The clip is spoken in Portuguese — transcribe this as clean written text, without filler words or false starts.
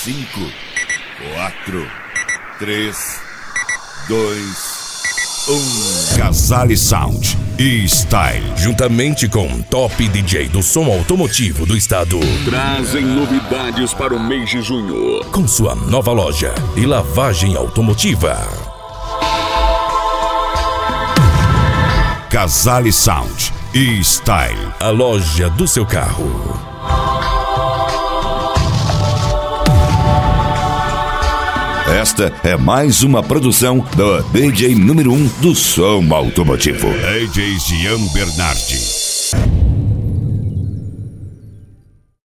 5, 4, 3, 2, 1. Casale Sound e Style, juntamente com o top DJ do som automotivo do estado, trazem novidades para o mês de junho, com sua nova loja e lavagem automotiva. Casale Sound e Style, a loja do seu carro. Esta é mais uma produção do DJ número 1 do som automotivo, DJ Gian Bernardi.